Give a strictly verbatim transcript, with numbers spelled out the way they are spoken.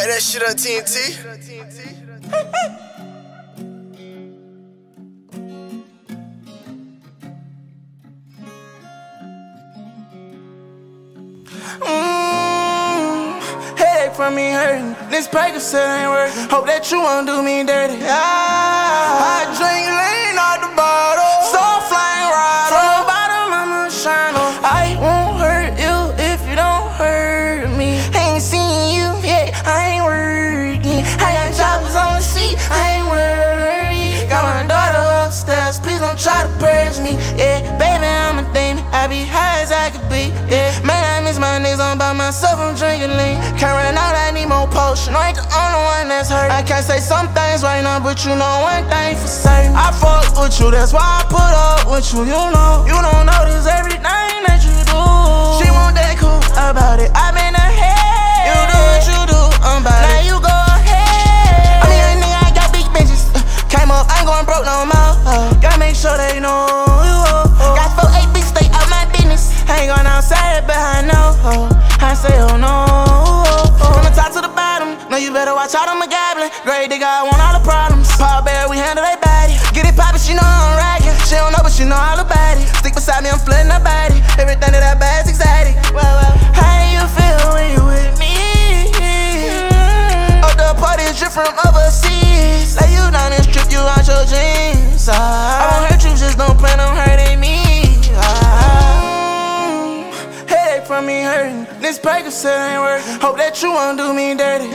Pipe that shit up, T N T. Mmm, headache from me hurting. This Percocet ain't working. Hope that you won't do me dirty. Ah, I drink lean out the bottle. So flying right from the bottom, I'ma shine on. I won't hurt you if you don't hurt me. Ain't seen you yet, I ain't working. I got choppers on the seat, I ain't worried. Got my daughter upstairs, please don't try to purge me. Yeah, baby, I'm a demon. I be high as I could be. Yeah, man, I miss my niggas on by myself, I'm drinking lean. Can't run out, I need more potion. I ain't the only one that's hurt. I can't say some things right now, but you know one thing for certain. I fuck with you, that's why I put up with you. You know, you don't notice everything that you do. She want that cool about it. I been ahead. You do what you do, I'm about it. Now you go ahead. I mean, a nigga, I got big bitches. Uh, came up, I ain't going broke no more. Uh, gotta make sure they know you. Uh, got four eight bitches, stay out my business. I ain't going outside, but I know. Uh, I say, oh no. From the top to the bottom, no, you better watch out, I'm a goblin. Great digga, I want all the problems. Paul Bear, we handle they body. Get it poppin', she know I'm rockin'. She don't know, but she know all about it. Stick beside me, I'm flooding her body. Everything that I buy is exciting. Well, well, how do you feel when you with me? Oh, the party is drip from overseas. Lay you down and strip you out your jeans. I won't hurt you, just don't plan on hurting me. Headache from me hurting. This Percocet ain't working. Hope that you won't do me dirty.